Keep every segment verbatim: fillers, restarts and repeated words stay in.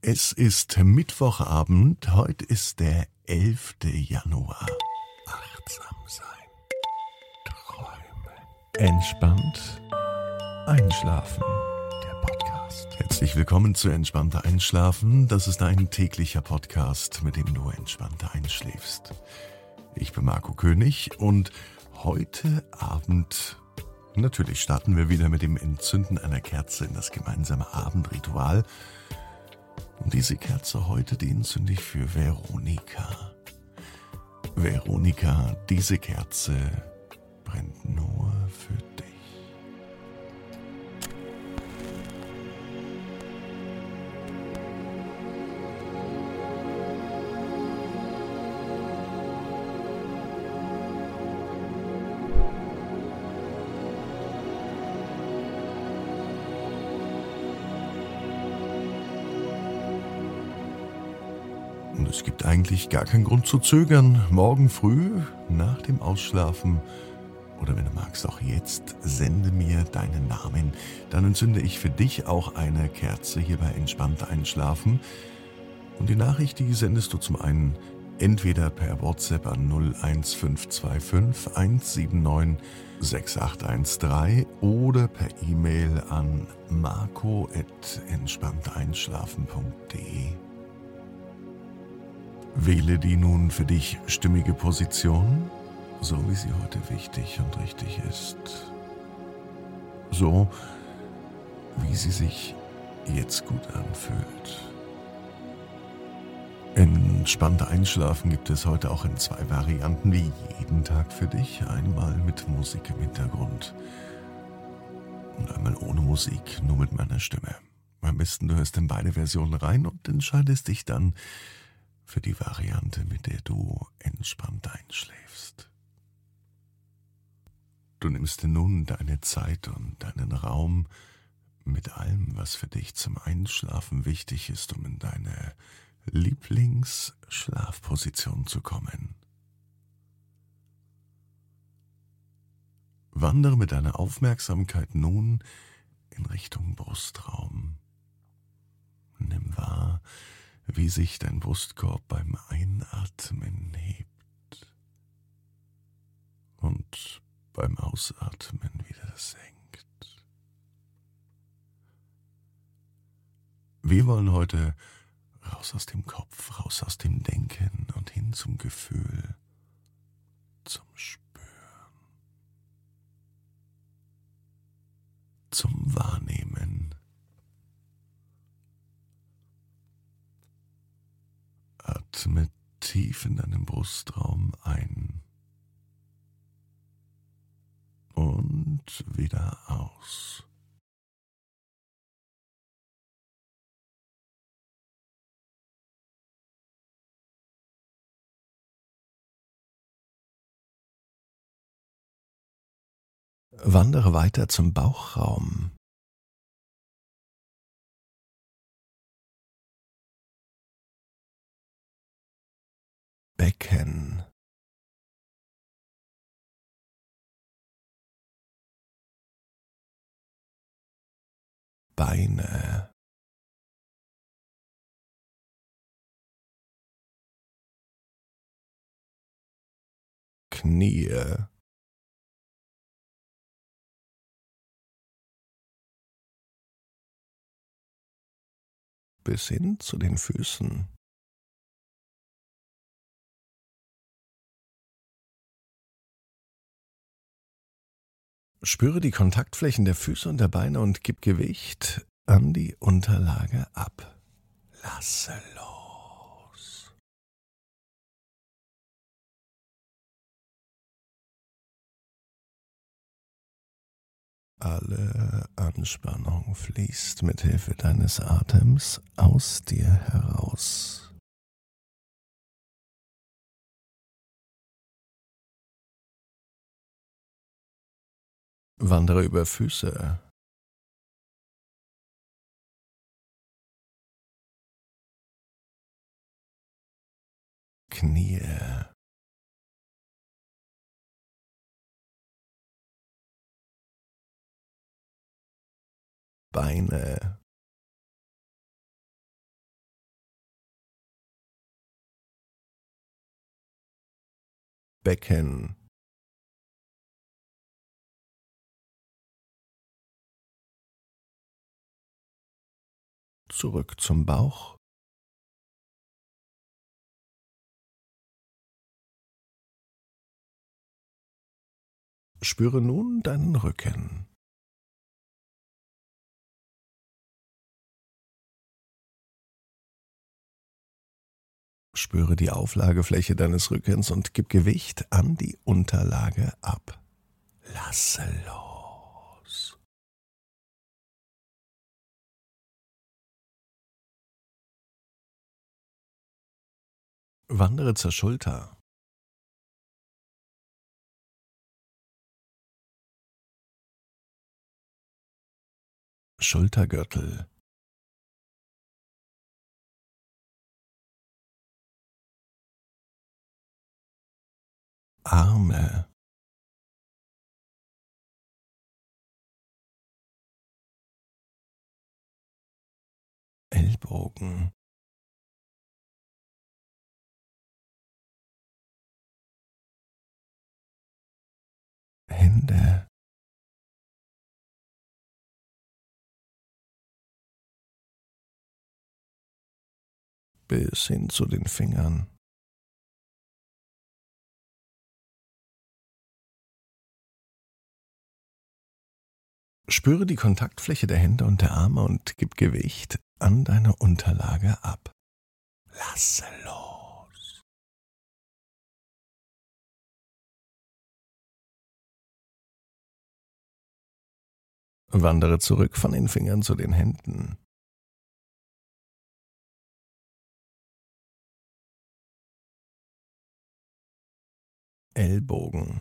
Es ist Mittwochabend, heute ist der elfte Januar. Achtsam sein, träumen, entspannt einschlafen. Der Podcast. Herzlich willkommen zu Entspannter Einschlafen. Das ist ein täglicher Podcast, mit dem du entspannter einschläfst. Ich bin Marco König und heute Abend, natürlich starten wir wieder mit dem Entzünden einer Kerze in das gemeinsame Abendritual. Und diese Kerze heute, die entzünde ich für Veronika. Veronika, diese Kerze brennt nur für dich. Und es gibt eigentlich gar keinen Grund zu zögern. Morgen früh, nach dem Ausschlafen oder wenn du magst auch jetzt, sende mir deinen Namen. Dann entzünde ich für dich auch eine Kerze hier bei Entspannt Einschlafen. Und die Nachricht, die sendest du zum einen entweder per WhatsApp an null eins fünf zwei fünf eins sieben neun sechs acht eins drei oder per E-Mail an marco at entspannteinschlafen punkt de. Wähle die nun für dich stimmige Position, so wie sie heute wichtig und richtig ist. So, wie sie sich jetzt gut anfühlt. Entspannter Einschlafen gibt es heute auch in zwei Varianten wie jeden Tag für dich. Einmal mit Musik im Hintergrund und einmal ohne Musik, nur mit meiner Stimme. Am besten du hörst in beide Versionen rein und entscheidest dich dann für die Variante, mit der du entspannt einschläfst. Du nimmst dir nun deine Zeit und deinen Raum mit allem, was für dich zum Einschlafen wichtig ist, um in deine Lieblingsschlafposition zu kommen. Wandere mit deiner Aufmerksamkeit nun in Richtung Brustraum. Nimm wahr, wie sich dein Brustkorb beim Einatmen hebt und beim Ausatmen wieder senkt. Wir wollen heute raus aus dem Kopf, raus aus dem Denken und hin zum Gefühl, zum Spüren, zum Wahrnehmen. Atme tief in deinen Brustraum ein und wieder aus. Wandere weiter zum Bauchraum. Becken. Beine. Knie. Bis hin zu den Füßen. Spüre die Kontaktflächen der Füße und der Beine und gib Gewicht an die Unterlage ab. Lasse los. Alle Anspannung fließt mit Hilfe deines Atems aus dir heraus. Wandere über Füße. Knie. Beine. Becken. Zurück zum Bauch. Spüre nun deinen Rücken. Spüre die Auflagefläche deines Rückens und gib Gewicht an die Unterlage ab. Lasse los. Wandere zur Schulter. Schultergürtel. Arme. Ellbogen. Hände. Bis hin zu den Fingern. Spüre die Kontaktfläche der Hände und der Arme und gib Gewicht an deine Unterlage ab. Lasse los. Wandere zurück von den Fingern zu den Händen. Ellbogen.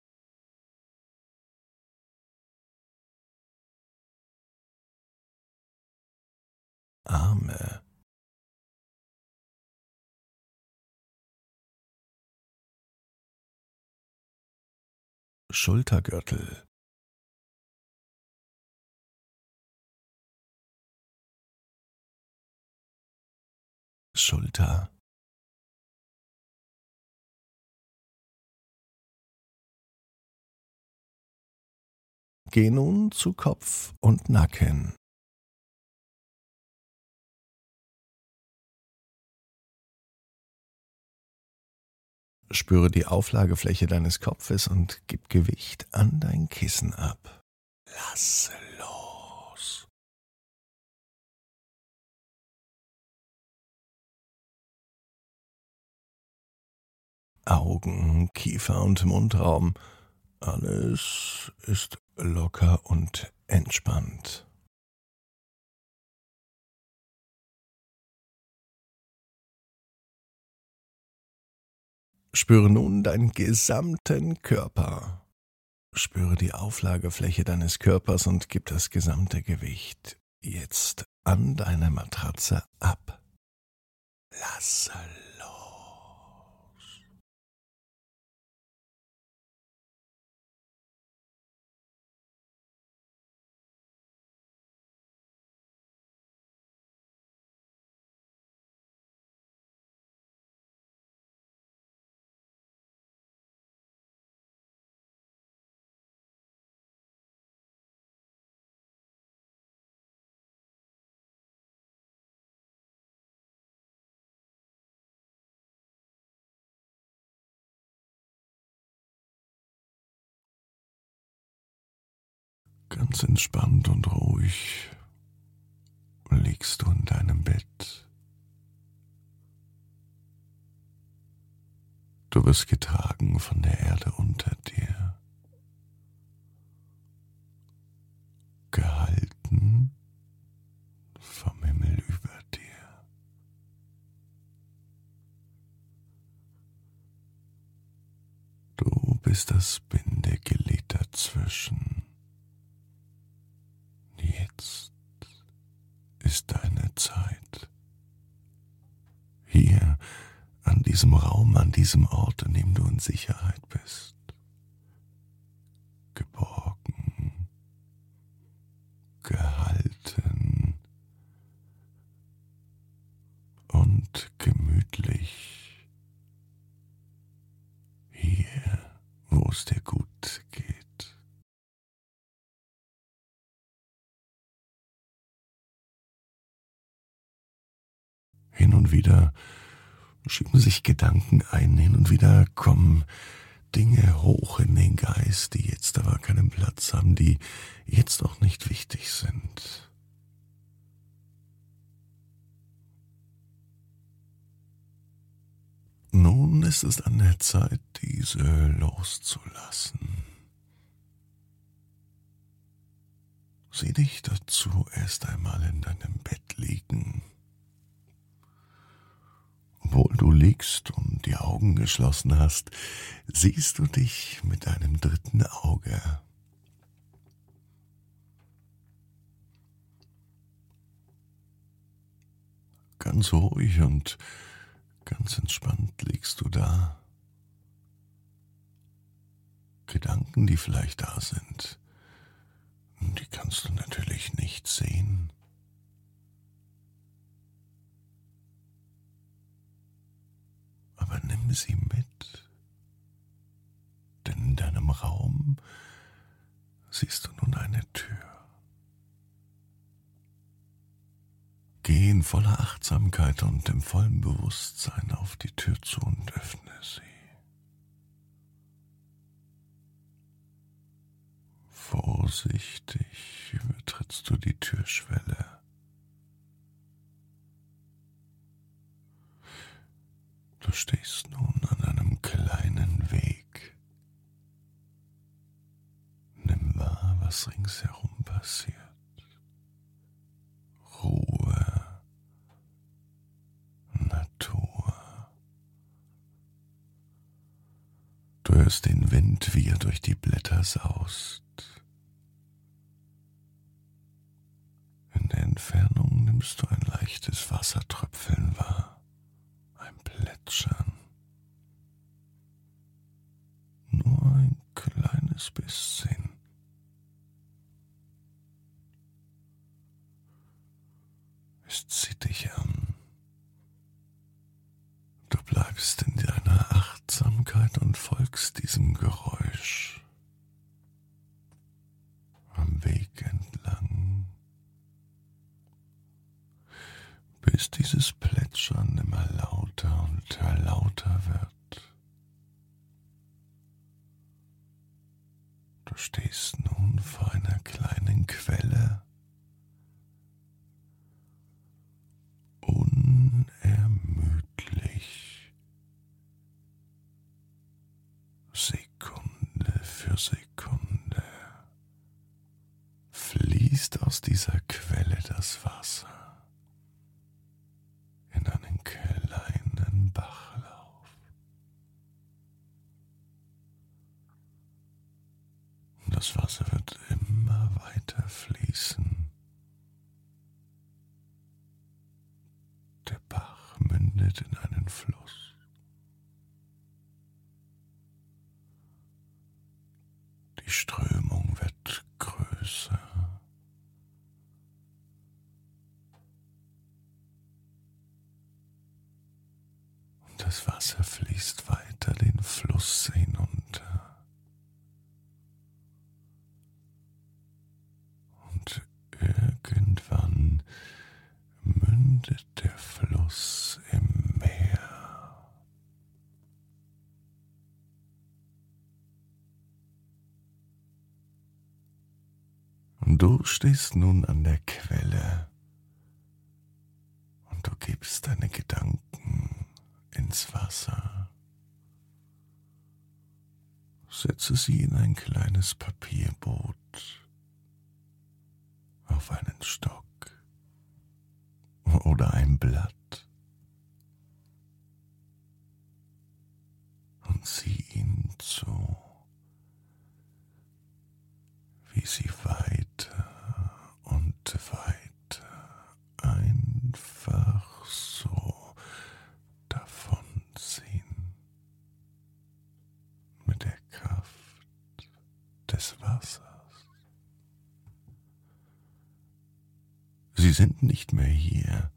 Arme. Schultergürtel. Schulter. Geh nun zu Kopf und Nacken. Spüre die Auflagefläche deines Kopfes und gib Gewicht an dein Kissen ab. Lasse los. Augen, Kiefer und Mundraum. Alles ist locker und entspannt. Spüre nun deinen gesamten Körper. Spüre die Auflagefläche deines Körpers und gib das gesamte Gewicht jetzt an deine Matratze ab. Lasse los. Ganz entspannt und ruhig liegst du in deinem Bett. Du wirst getragen von der Erde unter dir, gehalten vom Himmel über dir. Du bist das Bindeglied dazwischen. Jetzt ist deine Zeit. Hier, an diesem Raum, an diesem Ort, an dem du in Sicherheit bist. Geborgen, gehalten und gemütlich. Hier Hin und wieder schieben sich Gedanken ein, hin und wieder kommen Dinge hoch in den Geist, die jetzt aber keinen Platz haben, die jetzt auch nicht wichtig sind. Nun ist es an der Zeit, diese loszulassen. Sieh dich dazu erst einmal in deinem Bett liegen. Obwohl du liegst und die Augen geschlossen hast, siehst du dich mit deinem dritten Auge. Ganz ruhig und ganz entspannt liegst du da. Gedanken, die vielleicht da sind, die kannst du natürlich nicht sehen. Aber nimm sie mit, denn in deinem Raum siehst du nun eine Tür. Geh in voller Achtsamkeit und im vollen Bewusstsein auf die Tür zu und öffne sie. Vorsichtig übertrittst du die Türschwelle. Du stehst nun an einem kleinen Weg. Nimm wahr, was ringsherum passiert. Ruhe, Natur. Du hörst den Wind, wie er durch die Blätter saust. In der Entfernung nimmst du ein leichtes Wassertröpfeln wahr, ein Plätschern. Nur ein kleines bisschen. Es zieht dich an. Du bleibst in deiner Achtsamkeit und folgst diesem Geräusch. Am Weg entlang, bis dieses Plätschern immer lauter und lauter wird. Du stehst nun vor einer kleinen Quelle. Unermüdlich, Sekunde für Sekunde, fließt aus dieser Quelle das Wasser in einen kleinen Bachlauf. Und das Wasser wird immer weiter fließen. Der Bach mündet in einen Fluss. Die Strömung wird größer. Und das Wasser fließt weiter den Fluss hinunter. Und irgendwann mündet der Fluss im Meer. Und du stehst nun an der Quelle und du gibst deine Gedanken ins Wasser. Setze sie in ein kleines Papierboot, auf einen Stock oder ein Blatt und sieh ihnen zu, wie sie weiter und weiter einfach so davonziehen mit der Kraft des Wassers. Sie sind nicht mehr hier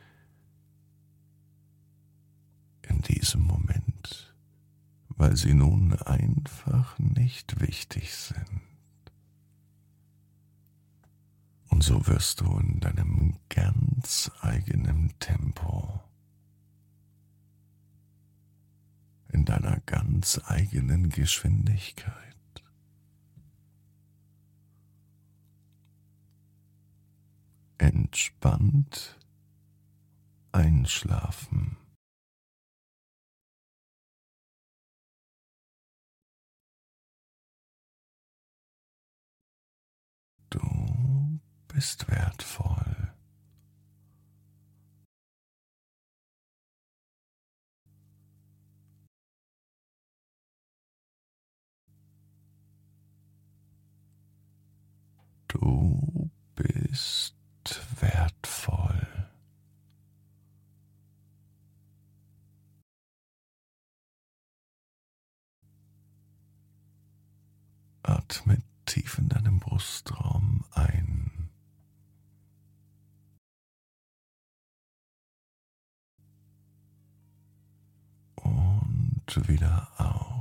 in diesem Moment, weil sie nun einfach nicht wichtig sind. Und so wirst du in deinem ganz eigenen Tempo in deiner ganz eigenen Geschwindigkeit. Entspannt einschlafen. Du bist wertvoll. Du bist wertvoll. Atme tief in deinem Brustraum ein und wieder aus.